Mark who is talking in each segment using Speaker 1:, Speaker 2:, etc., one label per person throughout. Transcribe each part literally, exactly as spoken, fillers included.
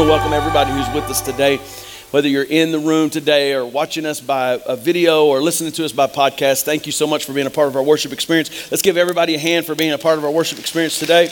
Speaker 1: Welcome everybody who's with us today, whether you're in the room today or watching us by a video or listening to us by podcast. Thank you so much for being a part of our worship experience. Let's give everybody a hand for being a part of our worship experience today.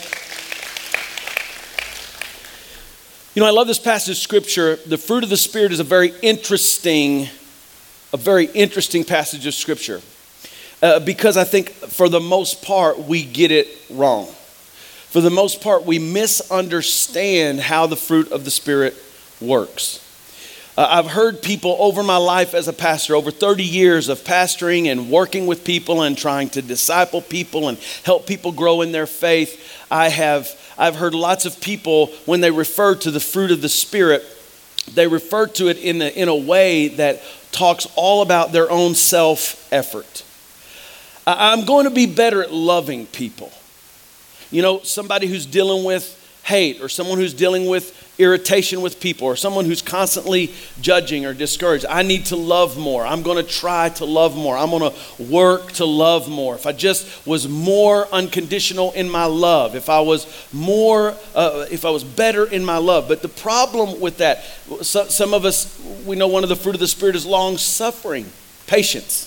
Speaker 1: You know, I love this passage of scripture. The fruit of the Spirit is a very interesting, a very interesting passage of scripture uh, because I think for the most part we get it wrong. For the most part, we misunderstand how the fruit of the Spirit works. Uh, I've heard people over my life as a pastor, over thirty years of pastoring and working with people and trying to disciple people and help people grow in their faith. I have, I've heard lots of people, when they refer to the fruit of the Spirit, they refer to it in a, in a way that talks all about their own self-effort. I, I'm going to be better at loving people. You know, somebody who's dealing with hate or someone who's dealing with irritation with people or someone who's constantly judging or discouraged. I need to love more. I'm going to try to love more. I'm going to work to love more. If I just was more unconditional in my love, if I was more, uh, if I was better in my love. But the problem with that, so, some of us, we know one of the fruit of the Spirit is long suffering, patience.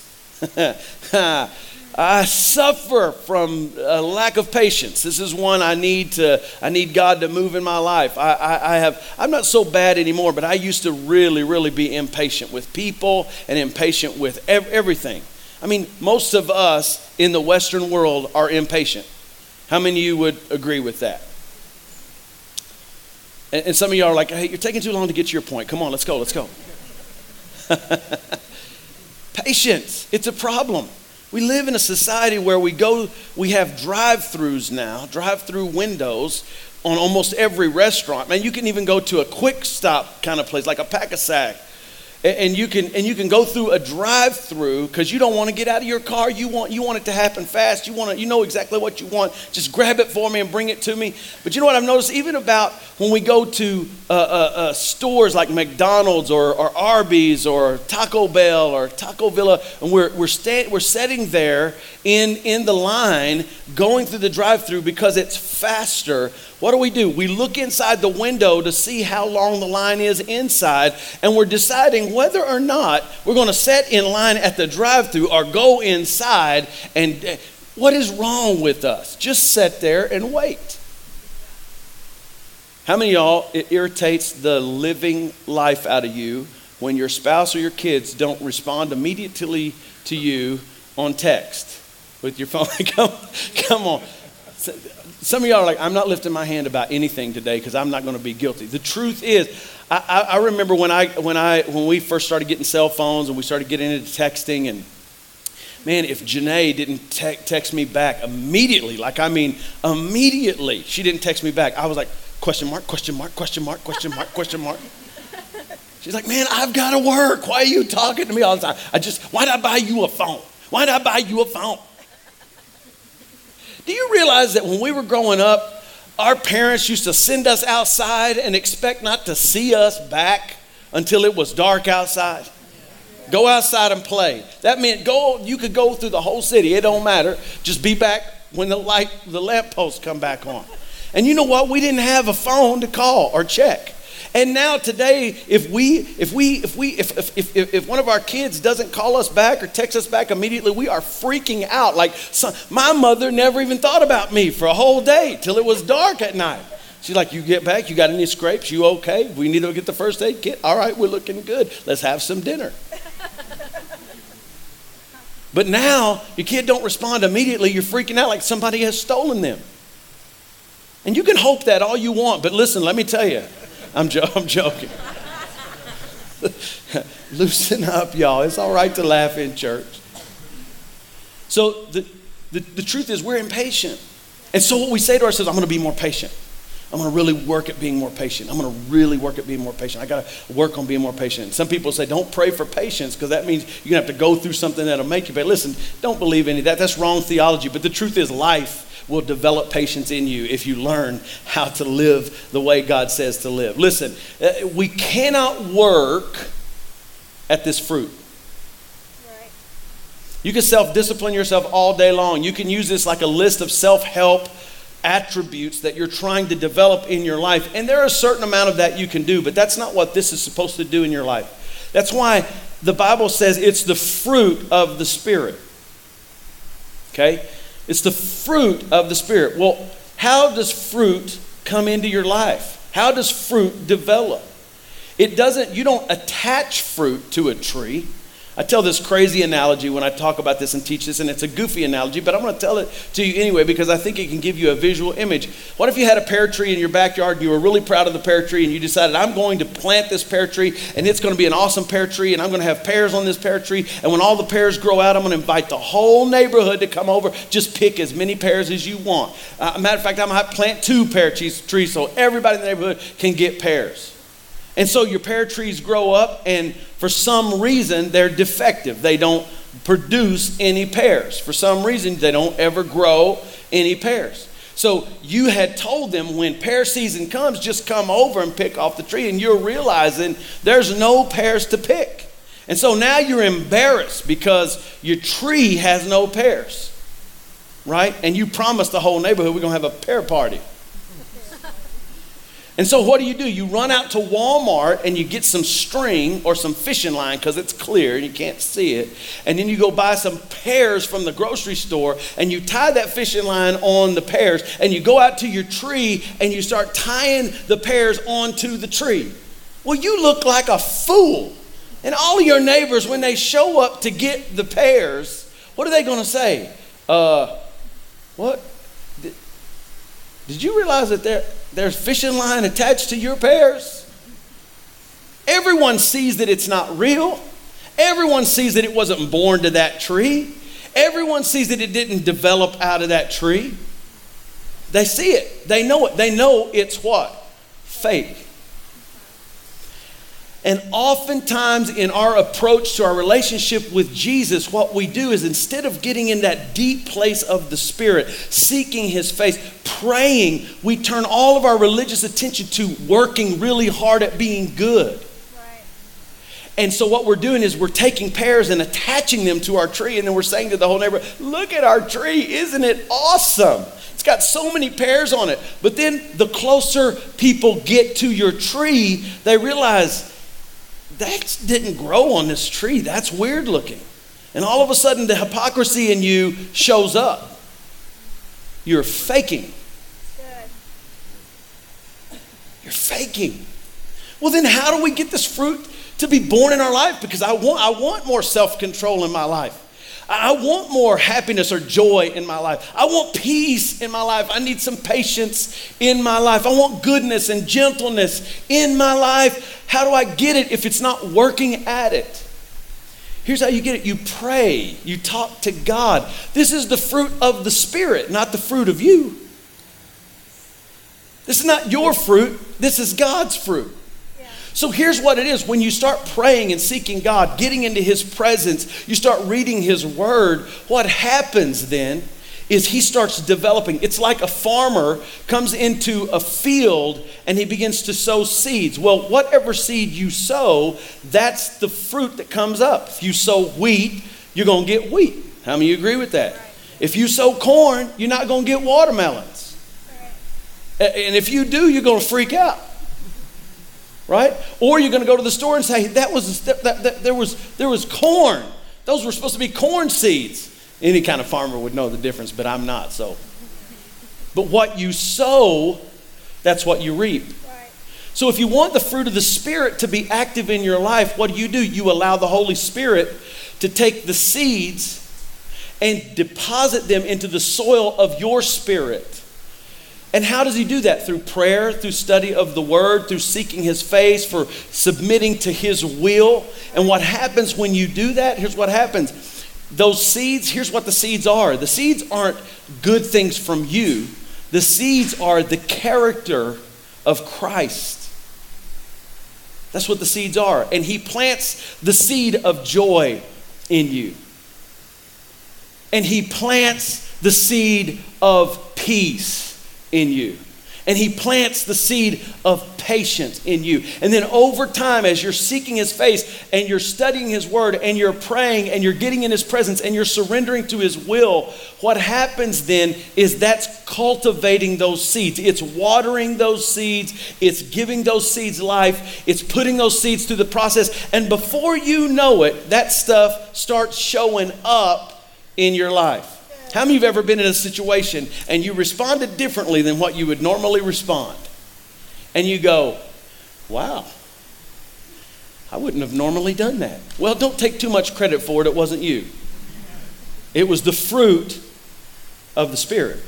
Speaker 1: I suffer from a lack of patience. This is one I need to. I need God to move in my life. I, I, I have. I'm not so bad anymore, but I used to really, really be impatient with people and impatient with ev- everything. I mean, most of us in the Western world are impatient. How many of you would agree with that? And, and some of you are like, "Hey, you're taking too long to get to your point. Come on, let's go. Let's go." Patience. It's a problem. We live in a society where we go, we have drive-thrus now, drive-through windows on almost every restaurant. Man, you can even go to a quick stop kind of place, like a Pack-a-Sack, and you can and you can go through a drive-through because you don't want to get out of your car. You want you want it to happen fast. You want to, you know exactly what you want. Just grab it for me and bring it to me. But you know what I've noticed, even about when we go to uh, uh, uh, stores like McDonald's or, or Arby's or Taco Bell or Taco Villa, and we're we're sta- we're sitting there in in the line going through the drive-through because it's faster. What do we do? We look inside the window to see how long the line is inside, and we're deciding whether or not we're going to sit in line at the drive-thru or go inside. And uh, what is wrong with us? Just sit there and wait. How many of y'all, it irritates the living life out of you when your spouse or your kids don't respond immediately to you on text with your phone? come, come on. Some of y'all are like, I'm not lifting my hand about anything today because I'm not going to be guilty. The truth is, I, I, I remember when I when I when we first started getting cell phones and we started getting into texting, and man, if Janae didn't te- text me back immediately, like I mean immediately, she didn't text me back, I was like, question mark, question mark, question mark, question mark, question mark. She's like, man, I've got to work. Why are you talking to me all the time? I just, why did I buy you a phone? Why did I buy you a phone? Do you realize that when we were growing up, our parents used to send us outside and expect not to see us back until it was dark outside? Go outside and play. That meant go. You could go through the whole city. It don't matter. Just be back when the light, the lampposts come back on. And you know what? We didn't have a phone to call or check. And now today, if we, if we, if we, if, if, if, if one of our kids doesn't call us back or text us back immediately, we are freaking out. Like some, my mother never even thought about me for a whole day till it was dark at night. She's like, you get back, you got any scrapes? You okay? We need to get the first aid kit. All right, we're looking good. Let's have some dinner. But now your kid don't respond immediately. You're freaking out like somebody has stolen them. And you can hope that all you want. But listen, let me tell you. I'm, jo- I'm joking. Loosen up, y'all. It's all right to laugh in church. So the, the, the truth is we're impatient. And so what we say to ourselves, I'm going to be more patient. I'm going to really work at being more patient. I'm going to really work at being more patient. I got to work on being more patient. And some people say, don't pray for patience because that means you're going to have to go through something that'll make you patient. Listen, don't believe any of that. That's wrong theology. But the truth is life will develop patience in you if you learn how to live the way God says to live. Listen, uh, we cannot work at this fruit.
Speaker 2: Right.
Speaker 1: You can self-discipline yourself all day long. You can use this like a list of self-help attributes that you're trying to develop in your life. And there are a certain amount of that you can do, but that's not what this is supposed to do in your life. That's why the Bible says it's the fruit of the Spirit. Okay? It's the fruit of the Spirit. Well, how does fruit come into your life? How does fruit develop? It doesn't, you don't attach fruit to a tree. I tell this crazy analogy when I talk about this and teach this, and it's a goofy analogy, but I'm going to tell it to you anyway because I think it can give you a visual image. What if you had a pear tree in your backyard and you were really proud of the pear tree and you decided, I'm going to plant this pear tree and it's going to be an awesome pear tree and I'm going to have pears on this pear tree, and when all the pears grow out, I'm going to invite the whole neighborhood to come over. Just pick as many pears as you want. Uh, matter of fact, I'm going to plant two pear trees so everybody in the neighborhood can get pears. And so your pear trees grow up, and for some reason, they're defective. They don't produce any pears. For some reason, they don't ever grow any pears. So you had told them when pear season comes, just come over and pick off the tree, and you're realizing there's no pears to pick. And so now you're embarrassed because your tree has no pears, right? And you promised the whole neighborhood we're going to have a pear party. And so what do you do? You run out to Walmart and you get some string or some fishing line because it's clear and you can't see it. And then you go buy some pears from the grocery store and you tie that fishing line on the pears, and you go out to your tree and you start tying the pears onto the tree. Well, you look like a fool. And all of your neighbors, when they show up to get the pears, what are they going to say? Uh, what? Did, did you realize that there... There's fishing line attached to your pears? Everyone sees that it's not real. Everyone sees that it wasn't born to that tree. Everyone sees that it didn't develop out of that tree. They see it. They know it. They know it's what? Fake. And oftentimes in our approach to our relationship with Jesus, what we do is instead of getting in that deep place of the Spirit, seeking His face, praying, we turn all of our religious attention to working really hard at being good. Right. And so what we're doing is we're taking pears and attaching them to our tree, and then we're saying to the whole neighborhood, look at our tree, isn't it awesome? It's got so many pears on it. But then the closer people get to your tree, they realize, that didn't grow on this tree. That's weird looking. And all of a sudden, the hypocrisy in you shows up. You're faking. Good. You're faking. Well, then how do we get this fruit to be born in our life? Because I want, I want more self-control in my life. I want more happiness or joy in my life. I want peace in my life. I need some patience in my life. I want goodness and gentleness in my life. How do I get it if it's not working at it? Here's how you get it. You pray. You talk to God. This is the fruit of the Spirit, not the fruit of you. This is not your fruit. This is God's fruit. So here's what it is. When you start praying and seeking God, getting into His presence, you start reading His Word, what happens then is He starts developing. It's like a farmer comes into a field and he begins to sow seeds. Well, whatever seed you sow, that's the fruit that comes up. If you sow wheat, you're going to get wheat. How many of you agree with that? If you sow corn, you're not going to get watermelons. And if you do, you're going to freak out. Right? Or you're going to go to the store and say, that was that, that, that, there was there was corn. Those were supposed to be corn seeds. Any kind of farmer would know the difference, but I'm not. So, but what you sow, that's what you reap. Right. So if you want the fruit of the Spirit to be active in your life, what do you do? You allow the Holy Spirit to take the seeds and deposit them into the soil of your spirit. And how does He do that? Through prayer, through study of the Word, through seeking His face, for submitting to His will. And what happens when you do that? Here's what happens. Those seeds, here's what the seeds are. The seeds aren't good things from you. The seeds are the character of Christ. That's what the seeds are. And He plants the seed of joy in you. And He plants the seed of peace in you. And he plants the seed of patience in you. And then over time, as you're seeking his face and you're studying his word and you're praying and you're getting in his presence and you're surrendering to his will, what happens then is that's cultivating those seeds. It's watering those seeds. It's giving those seeds life. It's putting those seeds through the process. And before you know it, that stuff starts showing up in your life. How many of you have ever been in a situation and you responded differently than what you would normally respond? And you go, wow, I wouldn't have normally done that. Well, don't take too much credit for it. It wasn't you. It was the fruit of the Spirit.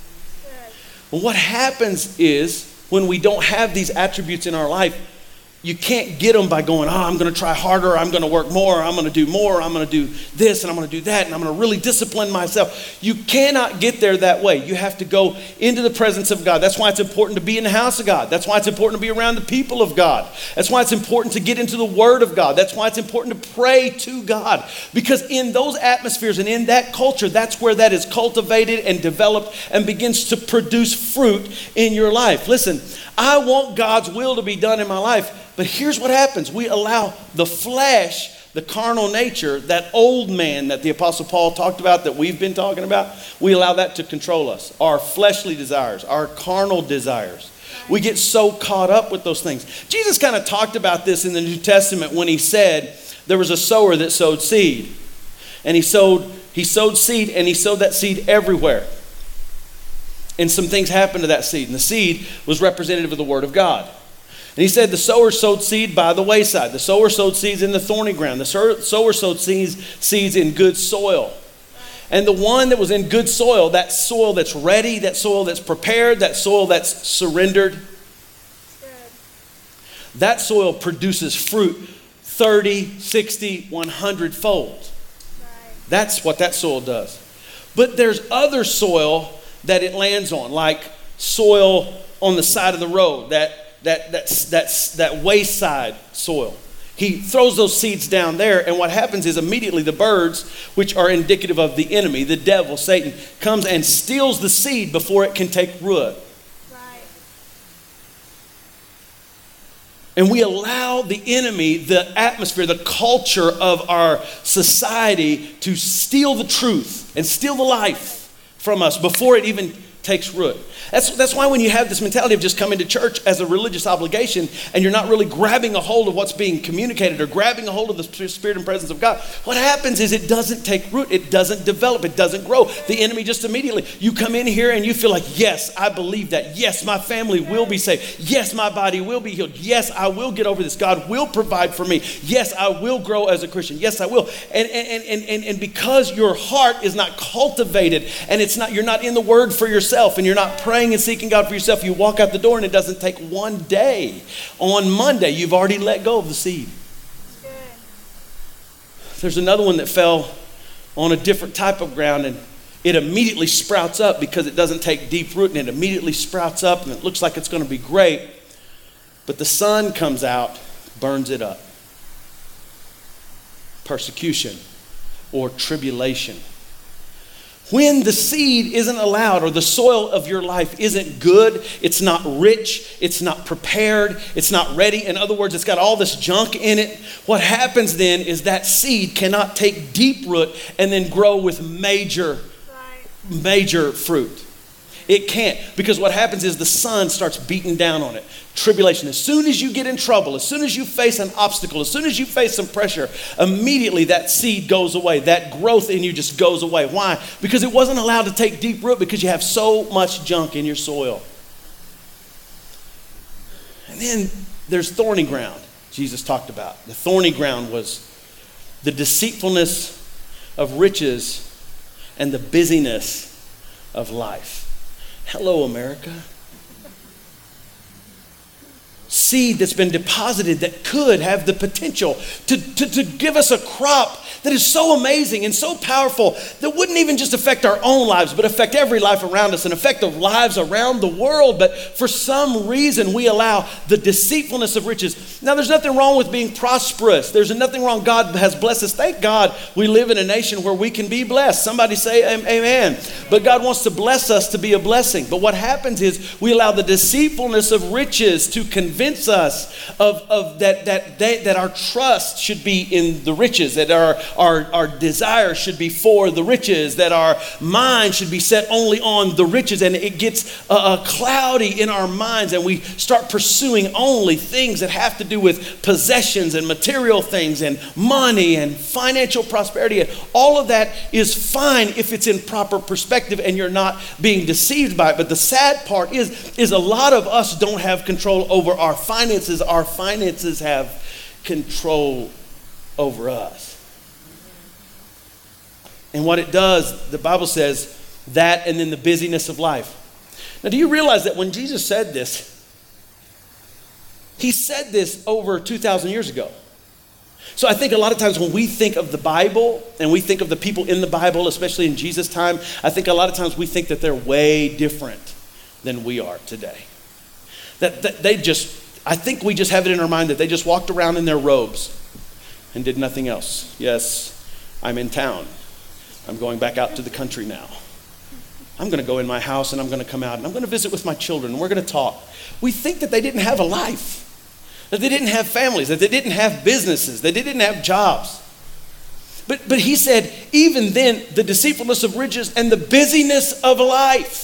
Speaker 1: Well, what happens is when we don't have these attributes in our life, you can't get them by going, oh, I'm going to try harder, I'm going to work more, I'm going to do more, I'm going to do this, and I'm going to do that, and I'm going to really discipline myself. You cannot get there that way. You have to go into the presence of God. That's why it's important to be in the house of God. That's why it's important to be around the people of God. That's why it's important to get into the Word of God. That's why it's important to pray to God. Because in those atmospheres and in that culture, that's where that is cultivated and developed and begins to produce fruit in your life. Listen, I want God's will to be done in my life. But here's what happens. We allow the flesh, the carnal nature, that old man that the Apostle Paul talked about, that we've been talking about, we allow that to control us. Our fleshly desires, our carnal desires. We get so caught up with those things. Jesus kind of talked about this in the New Testament when he said there was a sower that sowed seed. And he sowed, he sowed seed and he sowed that seed everywhere. And some things happened to that seed. And the seed was representative of the Word of God. And he said the sower sowed seed by the wayside. The sower sowed seeds in the thorny ground. The sower sowed seeds, seeds in good soil. And the one that was in good soil, that soil that's ready, that soil that's prepared, that soil that's surrendered, that soil produces fruit thirty, sixty, one hundred fold. That's what that soil does. But there's other soil that it lands on, like soil on the side of the road, that That, that's, that's, that wayside soil. He throws those seeds down there, and what happens is immediately the birds, which are indicative of the enemy, the devil, Satan, comes and steals the seed before it can take root. Right. And we allow the enemy, the atmosphere, the culture of our society to steal the truth and steal the life from us before it even takes root. That's, that's why when you have this mentality of just coming to church as a religious obligation and you're not really grabbing a hold of what's being communicated or grabbing a hold of the Spirit and presence of God, what happens is it doesn't take root. It doesn't develop. It doesn't grow. The enemy just immediately, you come in here and you feel like, yes, I believe that. Yes, my family will be saved. Yes, my body will be healed. Yes, I will get over this. God will provide for me. Yes, I will grow as a Christian. Yes, I will. And, and, and, and, and because your heart is not cultivated and it's not, you're not in the Word for yourself, and you're not praying and seeking God for yourself, you walk out the door and it doesn't take one day. On Monday, you've already let go of the seed. There's another one that fell on a different type of ground, and it immediately sprouts up because it doesn't take deep root, and it immediately sprouts up and it looks like it's going to be great. But the sun comes out, burns it up. Persecution or tribulation. When the seed isn't allowed, or the soil of your life isn't good, it's not rich, it's not prepared, it's not ready. In other words, it's got all this junk in it. What happens then is that seed cannot take deep root and then grow with major, major fruit. It can't, because what happens is the sun starts beating down on it. Tribulation. As soon as you get in trouble, as soon as you face an obstacle, as soon as you face some pressure, immediately that seed goes away. That growth in you just goes away. Why? Because it wasn't allowed to take deep root because you have so much junk in your soil. And then there's thorny ground, Jesus talked about. The thorny ground was the deceitfulness of riches and the busyness of life. Hello, America. Seed that's been deposited that could have the potential to, to, to give us a crop that is so amazing and so powerful that wouldn't even just affect our own lives, but affect every life around us and affect the lives around the world. But for some reason, we allow the deceitfulness of riches. Now, there's nothing wrong with being prosperous. There's nothing wrong. God has blessed us. Thank God we live in a nation where we can be blessed. Somebody say amen. But God wants to bless us to be a blessing. But what happens is we allow the deceitfulness of riches to convince us of, of that, that, they, that our trust should be in the riches, that our, our, our desire should be for the riches, that our mind should be set only on the riches. And it gets uh, uh, cloudy in our minds, and we start pursuing only things that have to do with possessions and material things and money and financial prosperity. And all of that is fine if it's in proper perspective and you're not being deceived by it. But the sad part is, is a lot of us don't have control over our finances. Our finances have control over us. And what it does, the Bible says, that and then the busyness of life. Now, do you realize that when Jesus said this, he said this over two thousand years ago? So I think a lot of times when we think of the Bible and we think of the people in the Bible, especially in Jesus' time, I think a lot of times we think that they're way different than we are today. That, that they just, I think we just have it in our mind that they just walked around in their robes and did nothing else. Yes, I'm in town. I'm going back out to the country now. I'm going to go in my house and I'm going to come out and I'm going to visit with my children and we're going to talk. We think that they didn't have a life, that they didn't have families, that they didn't have businesses, that they didn't have jobs. But, but he said, even then, the deceitfulness of riches and the busyness of life,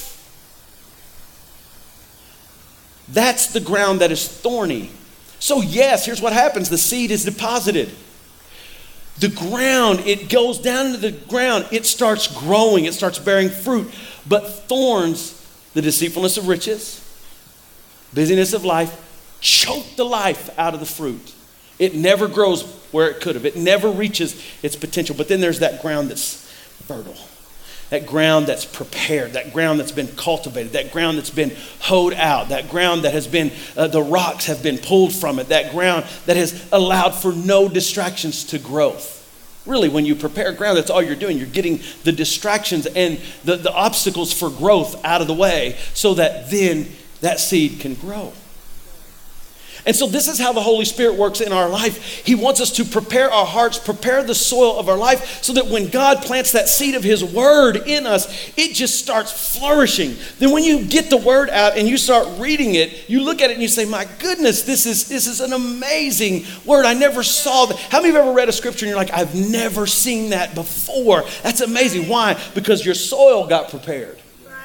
Speaker 1: that's the ground that is thorny. So yes, here's what happens. The seed is deposited. The ground, it goes down into the ground. It starts growing. It starts bearing fruit. But thorns, the deceitfulness of riches, busyness of life, choke the life out of the fruit. It never grows where it could have. It never reaches its potential. But then there's that ground that's fertile. That ground that's prepared, that ground that's been cultivated, that ground that's been hoed out, that ground that has been, uh, the rocks have been pulled from it, that ground that has allowed for no distractions to growth. Really, when you prepare ground, that's all you're doing. You're getting the distractions and the, the obstacles for growth out of the way so that then that seed can grow. And so this is how the Holy Spirit works in our life. He wants us to prepare our hearts, prepare the soil of our life so that when God plants that seed of his word in us, it just starts flourishing. Then when you get the word out and you start reading it, you look at it and you say, my goodness, this is, this is an amazing word. I never saw that. How many of you have ever read a scripture and you're like, I've never seen that before? That's amazing. Why? Because your soil got prepared.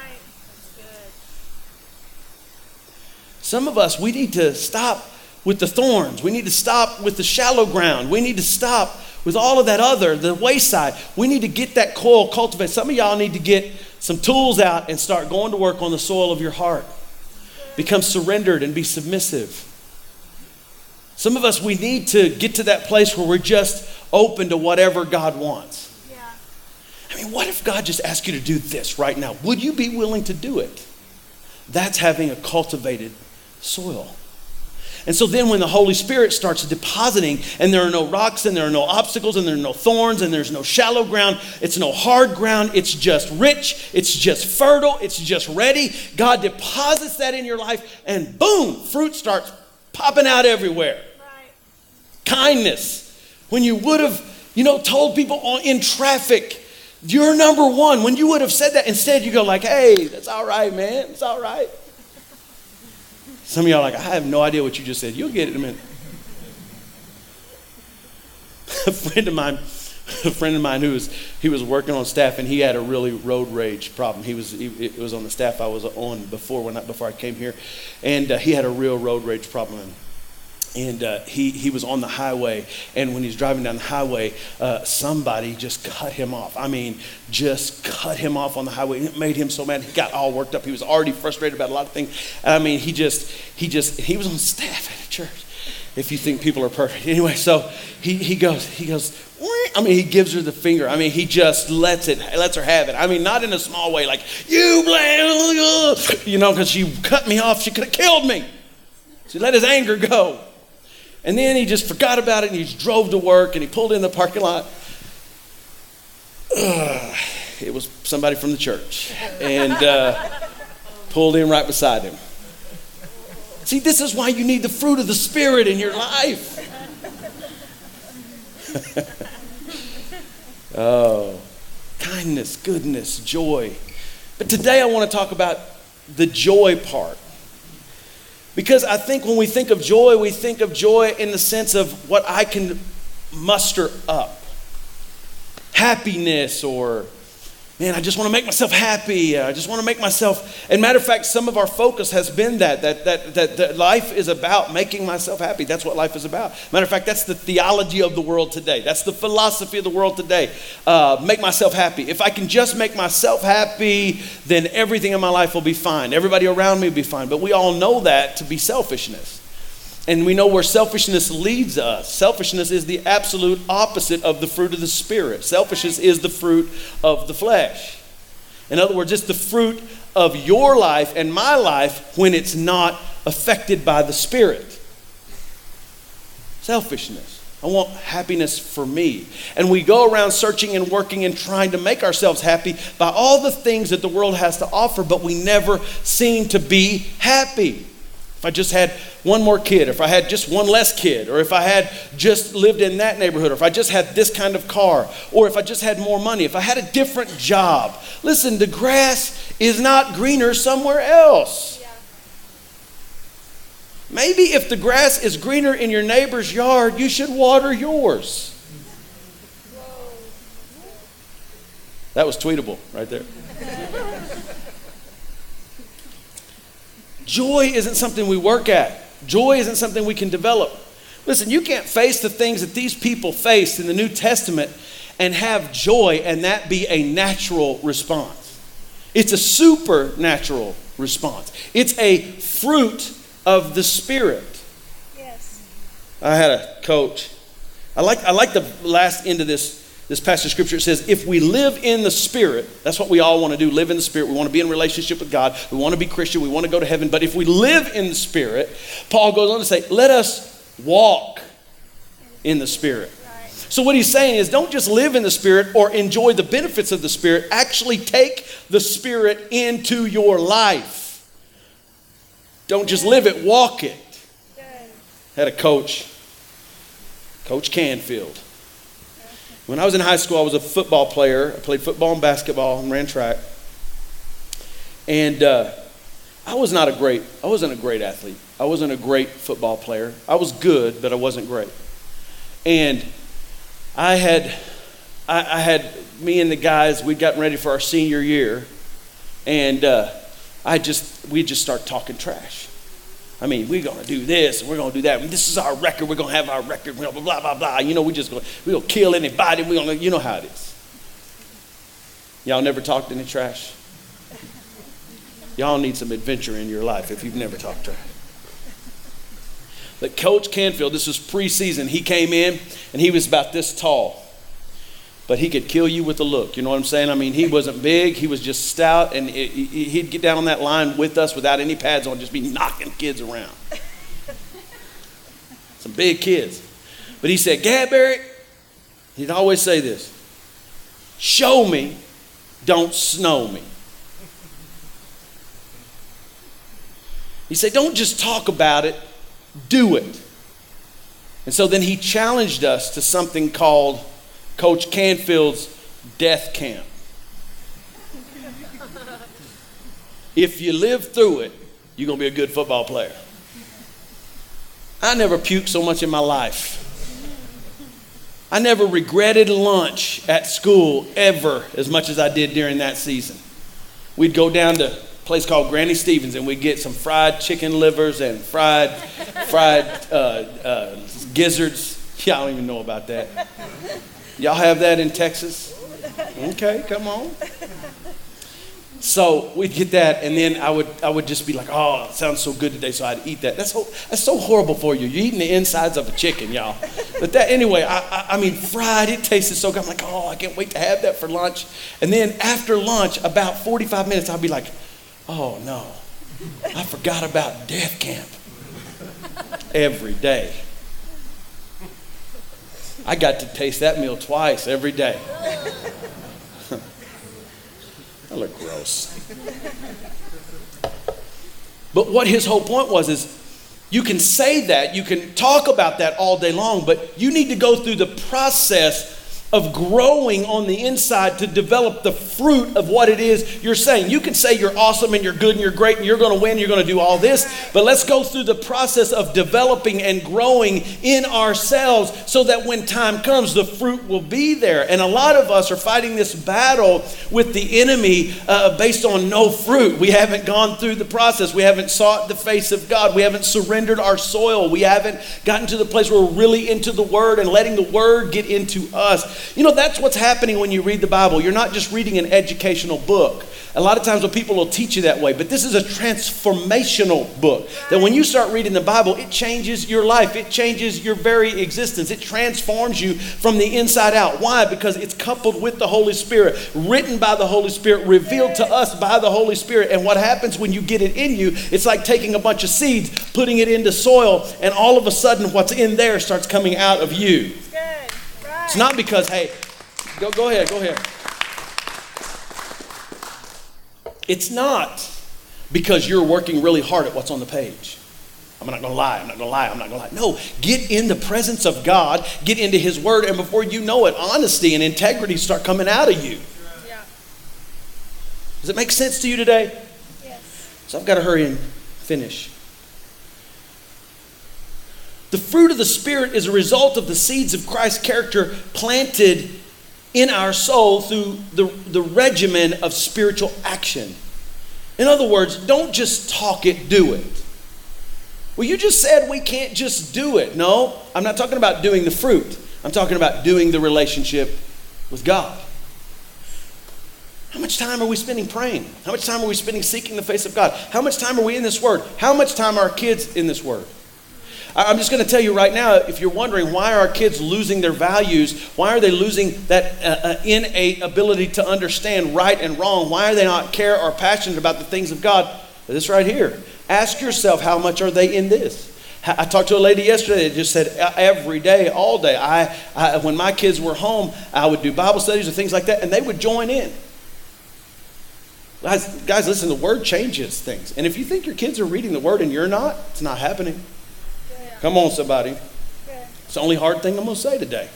Speaker 1: Some of us, we need to stop with the thorns. We need to stop with the shallow ground. We need to stop with all of that other, the wayside. We need to get that coil cultivated. Some of y'all need to get some tools out and start going to work on the soil of your heart. Become surrendered and be submissive. Some of us, we need to get to that place where we're just open to whatever God wants. Yeah. I mean, what if God just asked you to do this right now? Would you be willing to do it? That's having a cultivated soil. And so then when the Holy Spirit starts depositing and there are no rocks and there are no obstacles and there are no thorns and there's no shallow ground, it's no hard ground, it's just rich, it's just fertile, it's just ready. God deposits that in your life and boom, fruit starts popping out everywhere. Right. Kindness. When you would have, you know, told people in traffic, you're number one. When you would have said that, instead you go like, hey, that's all right, man. It's all right. Some of y'all are like, I have no idea what you just said. You'll get it in a minute. A friend of mine, a friend of mine who was, he was working on staff and he had a really road rage problem. He was, he, it was on the staff I was on before, when I, before I came here. And uh, he had a real road rage problem. And uh, he, he was on the highway, and when he was driving down the highway, uh, somebody just cut him off. I mean, just cut him off on the highway. It made him so mad. He got all worked up. He was already frustrated about a lot of things. I mean, he just, he just, he was on staff at a church, if you think people are perfect. Anyway, so he, he goes, he goes, I mean, he gives her the finger. I mean, he just lets it, lets her have it. I mean, not in a small way, like, you blame, you know, because she cut me off. She could have killed me. So he let his anger go. And then he just forgot about it and he just drove to work and he pulled in the parking lot uh, it was somebody from the church, and uh, pulled in right beside him. See, this is why you need the fruit of the Spirit in your life. Oh, kindness, goodness, joy. But today I want to talk about the joy part. Because I think when we think of joy, we think of joy in the sense of what I can muster up. Happiness, or, man, I just want to make myself happy. I just want to make myself, and matter of fact, some of our focus has been that, that, that, that, that life is about making myself happy. That's what life is about. Matter of fact, that's the theology of the world today. That's the philosophy of the world today. Uh, make myself happy. If I can just make myself happy, then everything in my life will be fine. Everybody around me will be fine. But we all know that to be selfishness. And we know where selfishness leads us. Selfishness is the absolute opposite of the fruit of the Spirit. Selfishness is the fruit of the flesh. In other words, it's the fruit of your life and my life when it's not affected by the Spirit. Selfishness. I want happiness for me. And we go around searching and working and trying to make ourselves happy by all the things that the world has to offer, but we never seem to be happy. If I just had one more kid, or if I had just one less kid, or if I had just lived in that neighborhood, or if I just had this kind of car, or if I just had more money, if I had a different job. Listen, the grass is not greener somewhere else. Yeah. Maybe if the grass is greener in your neighbor's yard, you should water yours. That was tweetable right there. Joy isn't something we work at. Joy isn't something we can develop. Listen, you can't face the things that these people faced in the New Testament and have joy and that be a natural response. It's a supernatural response. It's a fruit of the Spirit. Yes. I had a coach. I like I like the last end of this This passage of scripture. It says, if we live in the Spirit, that's what we all want to do, live in the Spirit. We want to be in relationship with God. We want to be Christian. We want to go to heaven. But if we live in the Spirit, Paul goes on to say, let us walk in the Spirit. Right. So what he's saying is, don't just live in the Spirit or enjoy the benefits of the Spirit. Actually take the Spirit into your life. Don't just live it, walk it. Good. Had a coach, Coach Canfield. When I was in high school, I was a football player. I played football and basketball and ran track. And uh, I was not a great, I wasn't a great athlete. I wasn't a great football player. I was good, but I wasn't great. And I had, I, I had, me and the guys, we'd gotten ready for our senior year. And uh, I just, we'd just start talking trash. I mean, we're going to do this, and we're going to do that. And this is our record. We're going to have our record. Blah, blah, blah, blah, blah. You know, we just going we're going to kill anybody. We're going to, you know how it is. Y'all never talked any trash? Y'all need some adventure in your life if you've never talked trash. But Coach Canfield, this was preseason. He came in, and he was about this tall. But he could kill you with a look. You know what I'm saying? I mean, he wasn't big. He was just stout. And it, he'd get down on that line with us without any pads on, just be knocking kids around. Some big kids. But he said, Gadberry, he'd always say this, show me, don't snow me. He said, don't just talk about it, do it. And so then he challenged us to something called Coach Canfield's death camp. If you live through it, you're going to be a good football player. I never puked so much in my life. I never regretted lunch at school ever as much as I did during that season. We'd go down to a place called Granny Stevens and we'd get some fried chicken livers and fried fried uh, uh, gizzards. Y'all don't even know about that. Y'all have that in Texas? Okay, come on. So we'd get that, and then I would I would just be like, oh, it sounds so good today, so I'd eat that. That's so, that's so horrible for you. You're eating the insides of a chicken, y'all. But that, anyway, I, I, I mean, fried, it tasted so good. I'm like, oh, I can't wait to have that for lunch. And then after lunch, about forty-five minutes, I'd be like, oh, no, I forgot about death camp. Every day. I got to taste that meal twice every day. I look gross. But what his whole point was is, you can say that, you can talk about that all day long, but you need to go through the process of growing on the inside to develop the fruit of what it is you're saying. You can say you're awesome and you're good and you're great and you're going to win, you're going to do all this, but let's go through the process of developing and growing in ourselves so that when time comes, the fruit will be there. And a lot of us are fighting this battle with the enemy uh, based on no fruit. We haven't gone through the process. We haven't sought the face of God. We haven't surrendered our soil. We haven't gotten to the place where we're really into the Word and letting the Word get into us. You know, that's what's happening when you read the Bible. You're not just reading an educational book. A lot of times when people will teach you that way, but this is a transformational book. That when you start reading the Bible, it changes your life. It changes your very existence. It transforms you from the inside out. Why? Because it's coupled with the Holy Spirit, written by the Holy Spirit, revealed to us by the Holy Spirit. And what happens when you get it in you, it's like taking a bunch of seeds, putting it into soil, and all of a sudden what's in there starts coming out of you. It's not because, hey, go, go ahead, go ahead. It's not because you're working really hard at what's on the page. I'm not going to lie, I'm not going to lie, I'm not going to lie. No, get in the presence of God, get into His Word, and before you know it, honesty and integrity start coming out of you. Yeah. Does it make sense to you today? Yes. So I've got to hurry and finish. The fruit of the Spirit is a result of the seeds of Christ's character planted in our soul through the, the regimen of spiritual action. In other words, don't just talk it, do it. Well, you just said we can't just do it. No, I'm not talking about doing the fruit. I'm talking about doing the relationship with God. How much time are we spending praying? How much time are we spending seeking the face of God? How much time are we in this Word? How much time are our kids in this Word? I'm just going to tell you right now, if you're wondering why are our kids losing their values, why are they losing that uh, uh, innate ability to understand right and wrong, why are they not care or passionate about the things of God? This right here. Ask yourself, how much are they in this? I talked to a lady yesterday that just said every day, all day, I, I when my kids were home, I would do Bible studies or things like that, and they would join in. Guys, guys, listen, the Word changes things. And if you think your kids are reading the Word and you're not, it's not happening. Come on, somebody. It's the only hard thing I'm going to say today.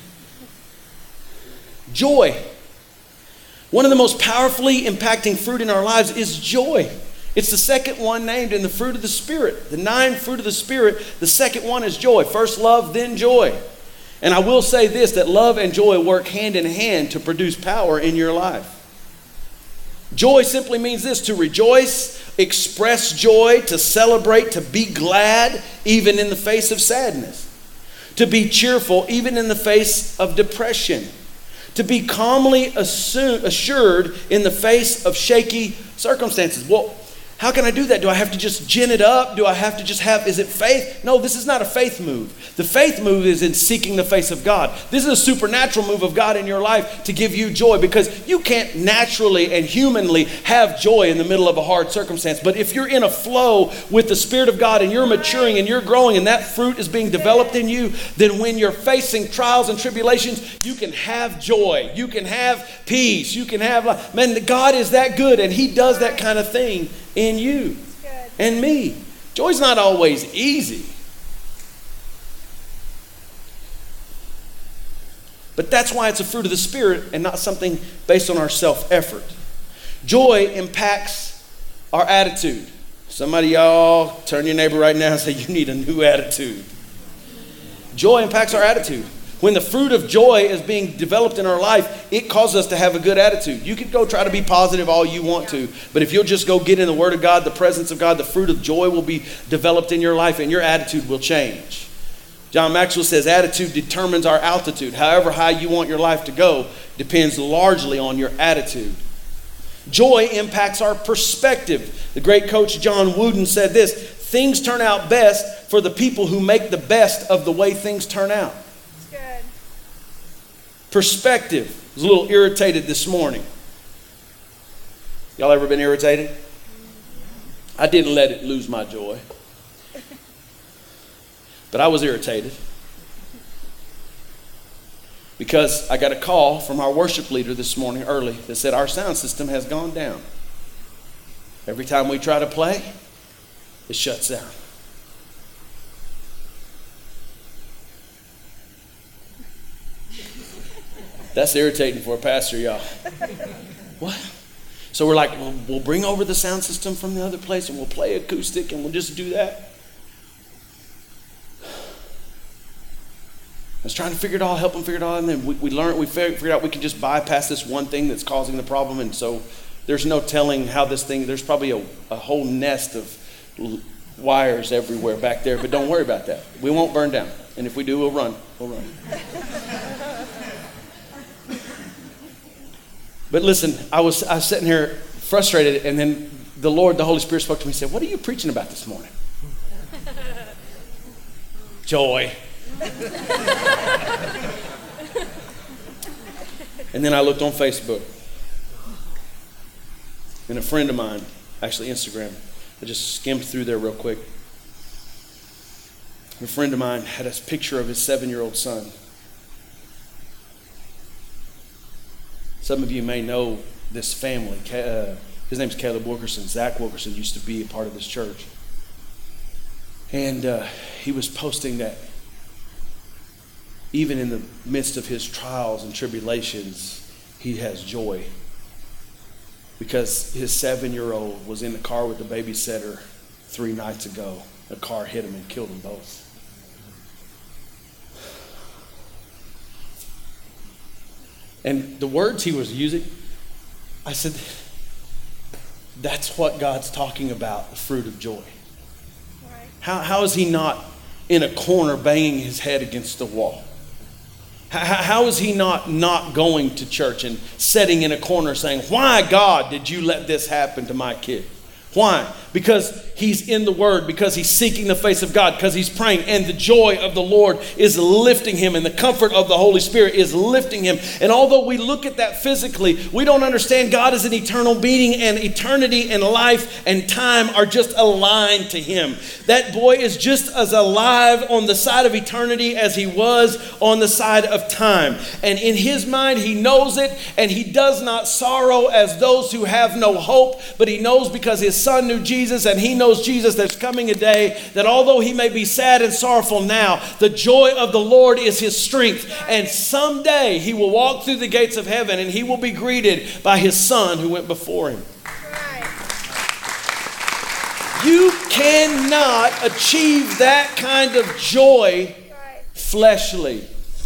Speaker 1: Joy. One of the most powerfully impacting fruit in our lives is joy. It's the second one named in the fruit of the Spirit. The nine fruit of the Spirit, the second one is joy. First love, then joy. And I will say this, that love and joy work hand in hand to produce power in your life. Joy simply means this: to rejoice, express joy, to celebrate, to be glad, even in the face of sadness. To be cheerful, even in the face of depression. To be calmly assured in the face of shaky circumstances. Well, how can I do that? Do I have to just gin it up? Do I have to just have, is it faith? No, this is not a faith move. The faith move is in seeking the face of God. This is a supernatural move of God in your life to give you joy, because you can't naturally and humanly have joy in the middle of a hard circumstance. But if you're in a flow with the Spirit of God and you're maturing and you're growing and that fruit is being developed in you, then when you're facing trials and tribulations, you can have joy. You can have peace. You can have life. Man, God is that good, and He does that kind of thing in you and me. Joy's not always easy. But that's why it's a fruit of the Spirit and not something based on our self-effort. Joy impacts our attitude. Somebody, y'all, turn your neighbor right now and say, you need a new attitude. Joy impacts our attitude. When the fruit of joy is being developed in our life, it causes us to have a good attitude. You can go try to be positive all you want to, but if you'll just go get in the Word of God, the presence of God, the fruit of joy will be developed in your life and your attitude will change. John Maxwell says attitude determines our altitude. However high you want your life to go depends largely on your attitude. Joy impacts our perspective. The great coach John Wooden said this: things turn out best for the people who make the best of the way things turn out. Perspective. I was a little irritated this morning. Y'all ever been irritated? I didn't let it lose my joy. But I was irritated. Because I got a call from our worship leader this morning early that said our sound system has gone down. Every time we try to play, it shuts down. That's irritating for a pastor, y'all. What? So we're like, well, we'll bring over the sound system from the other place and we'll play acoustic and we'll just do that. I was trying to figure it all, help them figure it out, and then we, we learned, we figured out we can just bypass this one thing that's causing the problem, and so there's no telling how this thing, there's probably a, a whole nest of l- wires everywhere back there, but don't worry about that. We won't burn down, and if we do, we'll run. We'll run. But listen, I was, I was sitting here frustrated, and then the Lord, the Holy Spirit spoke to me and said, what are you preaching about this morning? Joy. And then I looked on Facebook, and a friend of mine, actually Instagram, I just skimmed through there real quick. A friend of mine had a picture of his seven-year-old son. Some of you may know this family. Uh, his name's Caleb Wilkerson. Zach Wilkerson used to be a part of this church. And uh, he was posting that even in the midst of his trials and tribulations, he has joy. Because his seven-year-old was in the car with the babysitter three nights ago. A car hit him and killed them both. And the words he was using, I said, that's what God's talking about, the fruit of joy. Right. How, how is he not in a corner banging his head against the wall? How, how is he not not going to church and sitting in a corner saying, why, God, did you let this happen to my kid? Why? Because he's in the Word, because he's seeking the face of God, because he's praying, and the joy of the Lord is lifting him, and the comfort of the Holy Spirit is lifting him. And although we look at that physically, we don't understand God is an eternal being, and eternity and life and time are just aligned to him. That boy is just as alive on the side of eternity as he was on the side of time. And in his mind, he knows it, and he does not sorrow as those who have no hope, but he knows because his son knew Jesus, and he knows Jesus, there's coming a day that although he may be sad and sorrowful now, the joy of the Lord is his strength. And someday he will walk through the gates of heaven and he will be greeted by his son who went before him. Right. You cannot achieve that kind of joy fleshly.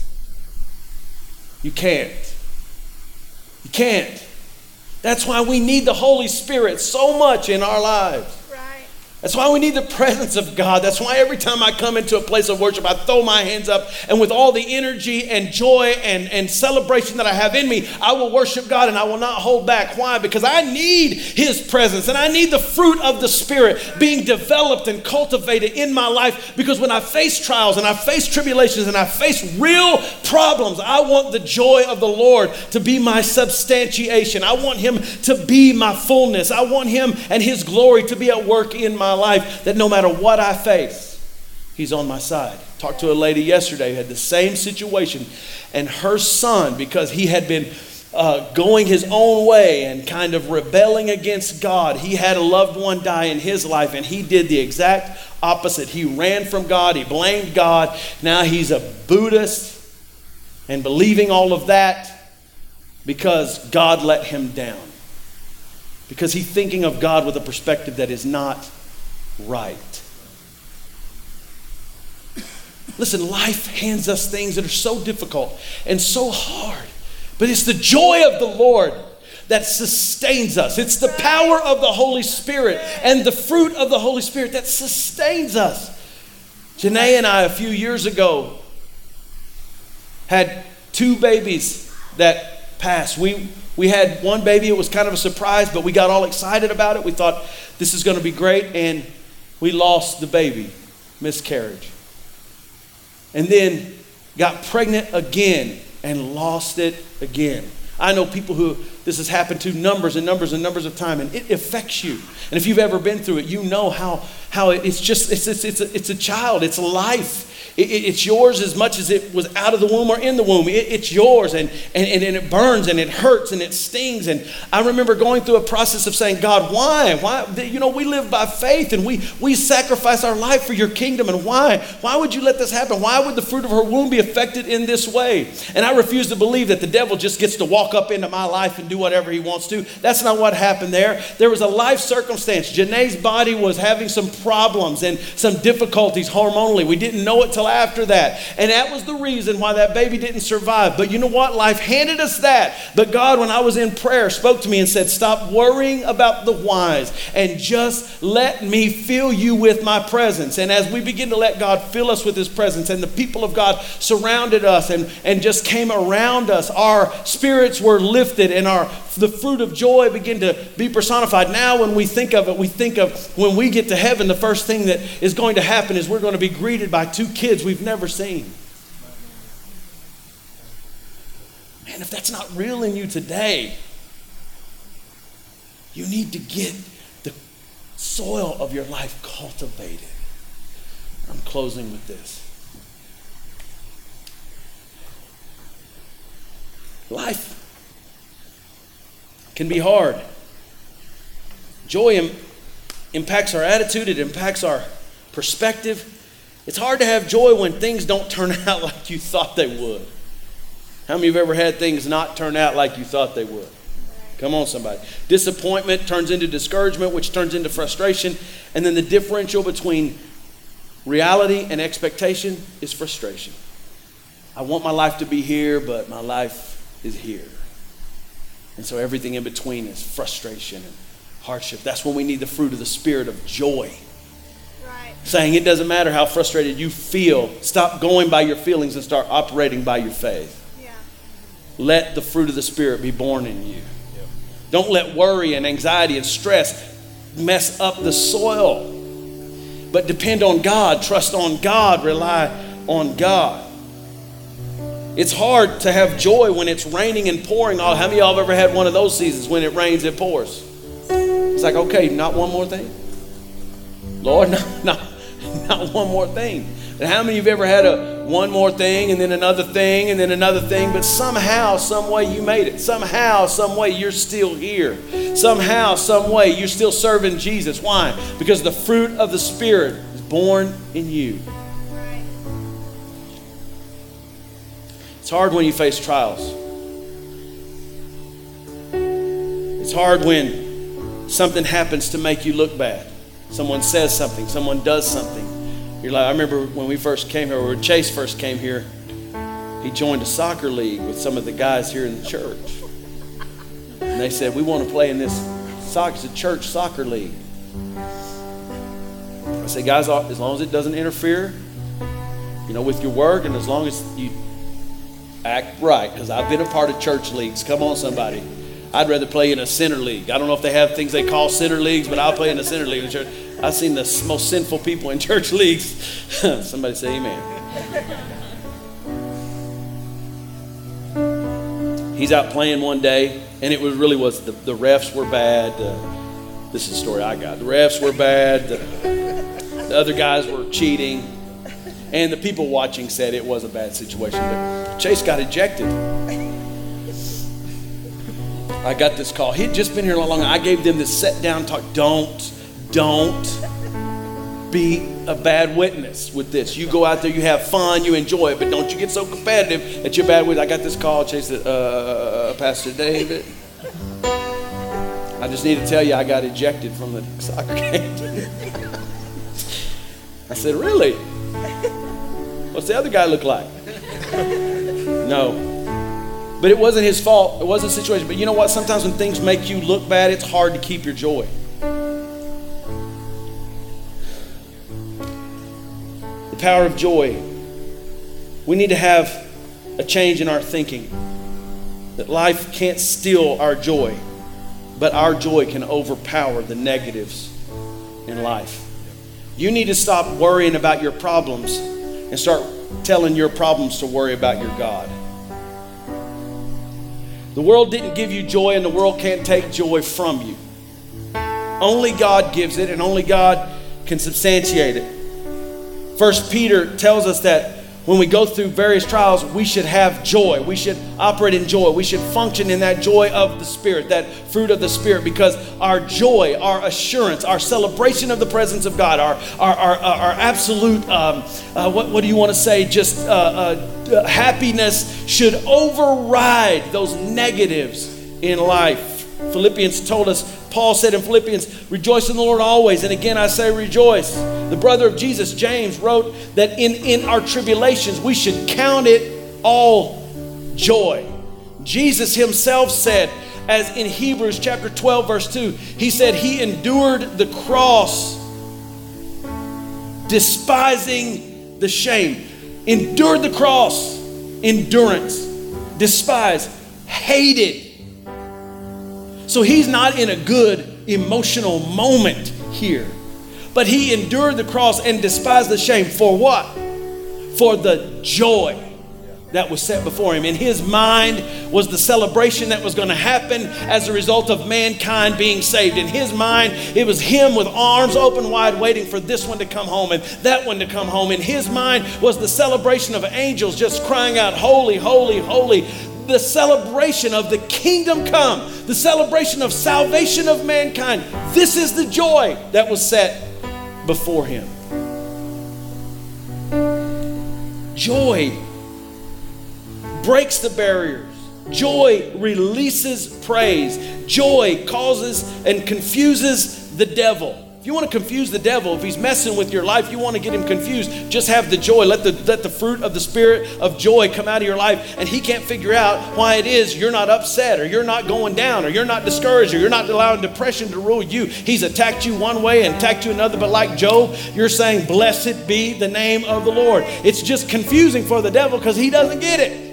Speaker 1: You can't. You can't. That's why we need the Holy Spirit so much in our lives. That's why we need the presence of God. That's why every time I come into a place of worship, I throw my hands up, and with all the energy and joy and, and celebration that I have in me, I will worship God and I will not hold back. Why? Because I need his presence, and I need the fruit of the Spirit being developed and cultivated in my life, because when I face trials and I face tribulations and I face real problems, I want the joy of the Lord to be my substantiation. I want him to be my fullness. I want him and his glory to be at work in my life, that no matter what I face, he's on my side. Talked to a lady yesterday who had the same situation, and her son, because he had been uh, going his own way and kind of rebelling against God, he had a loved one die in his life, and he did the exact opposite. He ran from God. He blamed God. Now he's a Buddhist and believing all of that because God let him down, because he's thinking of God with a perspective that is not right. Listen, life hands us things that are so difficult and so hard, but it's the joy of the Lord that sustains us. It's the power of the Holy Spirit and the fruit of the Holy Spirit that sustains us. Janae and I, a few years ago, had two babies that passed. We We had one baby. It was kind of a surprise, but we got all excited about it. We thought this is going to be great, and we lost the baby, miscarriage. And then got pregnant again and lost it again. I know people who this has happened to numbers and numbers and numbers of time, and it affects you. And if you've ever been through it, you know how, how it's just, it's, it's, it's, a, it's a child, it's a life. It, it, it's yours as much as it was out of the womb or in the womb. It, it's yours, and, and, and, and it burns, and it hurts, and it stings. And I remember going through a process of saying, God, why? Why? You know, we live by faith, and we, we sacrifice our life for your kingdom, and why? Why would you let this happen? Why would the fruit of her womb be affected in this way? And I refuse to believe that the devil just gets to walk up into my life and do whatever he wants to. That's not what happened there. There was a life circumstance. Janae's body was having some problems and some difficulties hormonally. We didn't know it till after that. And that was the reason why that baby didn't survive. But you know what? Life handed us that. But God, when I was in prayer, spoke to me and said, stop worrying about the whys and just let me fill you with my presence. And as we begin to let God fill us with his presence, and the people of God surrounded us and, and just came around us, our spirits were lifted, and our the fruit of joy began to be personified. Now when we think of it, we think of when we get to heaven, the first thing that is going to happen is we're going to be greeted by two kids we've never seen. Man, if that's not real in you today, you need to get the soil of your life cultivated. I'm closing with this. Life can be hard. Joy im- impacts our attitude. It impacts our perspective. It's hard to have joy when things don't turn out like you thought they would. How many of you have ever had things not turn out like you thought they would? Come on, somebody. Disappointment turns into discouragement, which turns into frustration. And then the differential between reality and expectation is frustration. I want my life to be here, but my life is here. And so everything in between is frustration and hardship. That's when we need the fruit of the Spirit of joy. Right. Saying it doesn't matter how frustrated you feel. Stop going by your feelings and start operating by your faith. Yeah. Let the fruit of the Spirit be born in you. Yeah. Don't let worry and anxiety and stress mess up the soil. But depend on God. Trust on God. Rely on God. It's hard to have joy when it's raining and pouring. Oh, how many of y'all have ever had one of those seasons when it rains, it pours? It's like, okay, not one more thing. Lord, not, not, not one more thing. And how many of you have ever had a one more thing and then another thing and then another thing, but somehow, some way you made it. Somehow, some way you're still here. Somehow, some way you're still serving Jesus. Why? Because the fruit of the Spirit is born in you. It's hard when you face trials. It's hard when something happens to make you look bad. Someone says something, someone does something. You're like, I remember when we first came here, or when Chase first came here, he joined a soccer league with some of the guys here in the church. And they said, we want to play in this soccer, it's a church soccer league. I said, guys, as long as it doesn't interfere, you know, with your work, and as long as you act right, because I've been a part of church leagues. Come on, somebody. I'd rather play in a center league. I don't know if they have things they call center leagues, but I'll play in a center league in church. I've seen the most sinful people in church leagues. Somebody say amen. He's out playing one day, and it was really was the, the refs were bad. Uh, this is the story I got. The refs were bad. The, the other guys were cheating. And the people watching said it was a bad situation. But Chase got ejected. I got this call. He'd just been here a long. I gave them this set down talk. Don't, don't be a bad witness with this. You go out there, you have fun, you enjoy it, but don't you get so competitive that you're bad with it. I got this call. Chase said, uh, Pastor David, I just need to tell you I got ejected from the soccer game. I said, really? What's the other guy look like? No. But it wasn't his fault. It wasn't a situation. But you know what? Sometimes when things make you look bad, it's hard to keep your joy. The power of joy. We need to have a change in our thinking. That life can't steal our joy, but our joy can overpower the negatives in life. You need to stop worrying about your problems and start telling your problems to worry about your God. The world didn't give you joy, and the world can't take joy from you. Only God gives it, and only God can substantiate it. First Peter tells us that when we go through various trials, we should have joy. We should operate in joy. We should function in that joy of the Spirit, that fruit of the Spirit, because our joy, our assurance, our celebration of the presence of God, our our our, our absolute, um, uh, what, what do you want to say, just uh, uh, happiness should override those negatives in life. Philippians told us, Paul said in Philippians, rejoice in the Lord always. And again, I say rejoice. The brother of Jesus, James, wrote that in, in our tribulations, we should count it all joy. Jesus himself said, as in Hebrews chapter twelve, verse two, he said he endured the cross, despising the shame. Endured the cross, endurance, despise, hated. So he's not in a good emotional moment here. But he endured the cross and despised the shame. For what? For the joy that was set before him. In his mind was the celebration that was going to happen as a result of mankind being saved. In his mind, it was him with arms open wide waiting for this one to come home and that one to come home. In his mind was the celebration of angels just crying out, holy, holy, holy. The celebration of the kingdom come, the celebration of salvation of mankind. This is the joy that was set before him. Joy breaks the barriers. Joy releases praise. Joy causes and confuses the devil. If you want to confuse the devil, if he's messing with your life, you want to get him confused, just have the joy. Let the, let the fruit of the Spirit of joy come out of your life, and he can't figure out why it is you're not upset, or you're not going down, or you're not discouraged, or you're not allowing depression to rule you. He's attacked you one way and attacked you another, but like Job, you're saying, blessed be the name of the Lord. It's just confusing for the devil because he doesn't get it.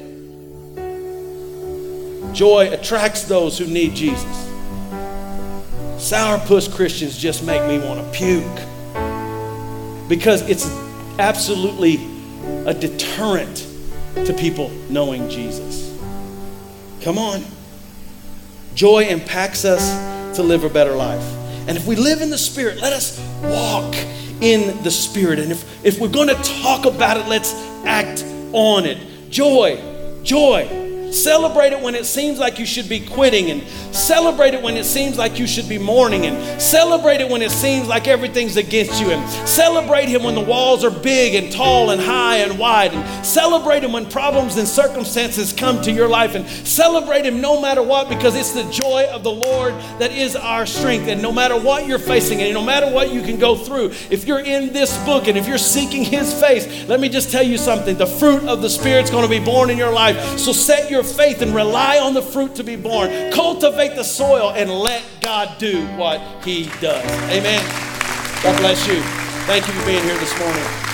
Speaker 1: Joy attracts those who need Jesus. Sourpuss Christians just make me want to puke because it's absolutely a deterrent to people knowing Jesus. Come on. Joy impacts us to live a better life. And if we live in the Spirit, let us walk in the Spirit. And if, if we're going to talk about it, let's act on it. Joy, joy. Celebrate it when it seems like you should be quitting, and celebrate it when it seems like you should be mourning, and celebrate it when it seems like everything's against you, and celebrate him when the walls are big and tall and high and wide, and celebrate him when problems and circumstances come to your life, and celebrate him no matter what, because it's the joy of the Lord that is our strength. And no matter what you're facing, and no matter what you can go through, if you're in this book and if you're seeking his face, let me just tell you something. The fruit of the Spirit's going to be born in your life. So set your faith and rely on the fruit to be born. Cultivate the soil and let God do what he does. Amen. God bless you. Thank you for being here this morning.